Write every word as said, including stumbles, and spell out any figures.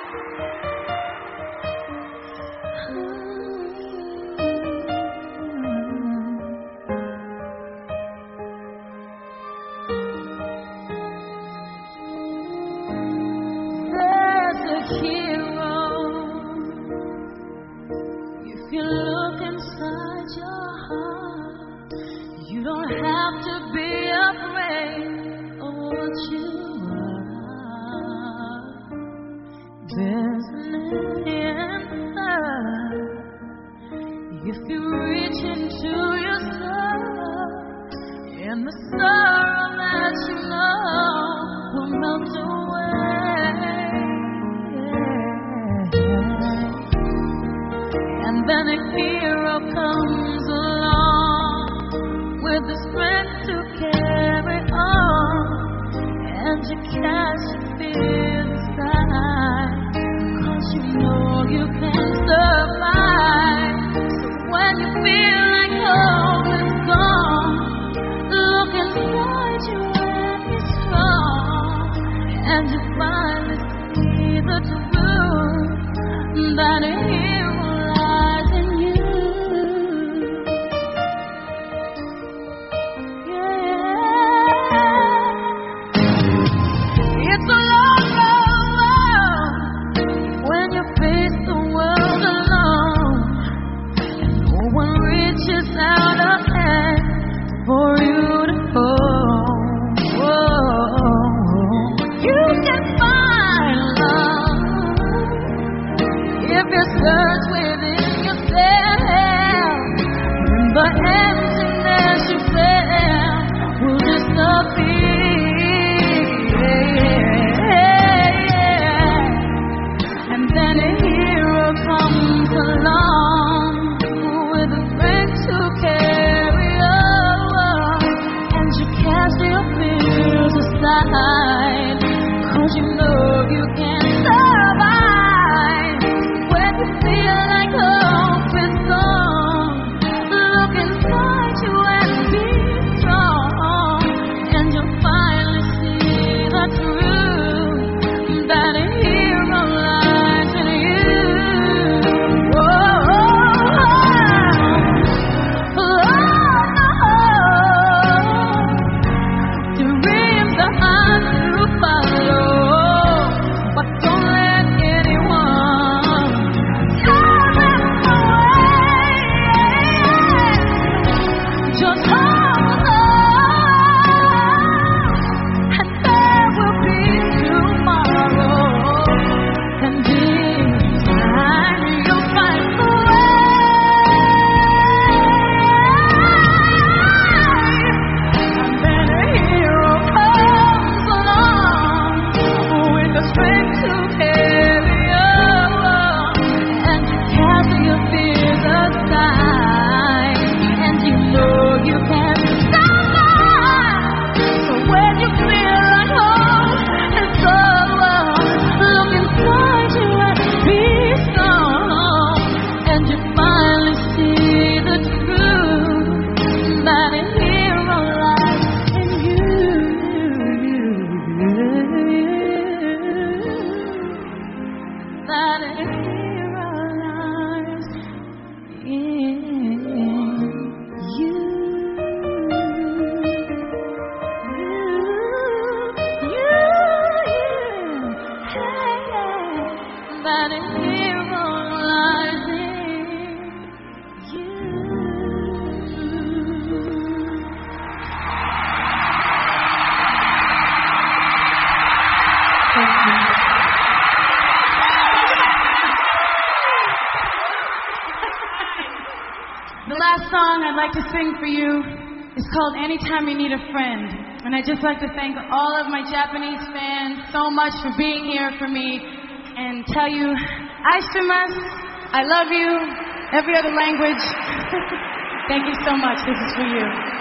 you look inside your heart, you don't have to be afraid of what you are. There's an answer if you reach into yourself, and the sorrow that you know will melt away. And then a hero comes along with the strength to carry on, and you cast your fears aside, 'cause you know you can survive. So when you feel like hope is gone, look inside you and be strong, and you finally see the truth that a hero for you to hold. You can find love if you search within yourself, and the emptiness you felt will disappear. And then a hero comes along with a friend to carry on. Cast your fears aside, 'cause you know you can survive. When you feel like hope is gone, look inside you and be strong, and you'll finally see the truth that a hero lies in you. Whoa. That a hero lies in you. Thank you. The last song I'd like to sing for you is called Anytime You Need a Friend. And I'd just like to thank all of my Japanese fans so much for being here for me, and tell you, aishitemasu, I love you, every other language. Thank you so much. This is for you.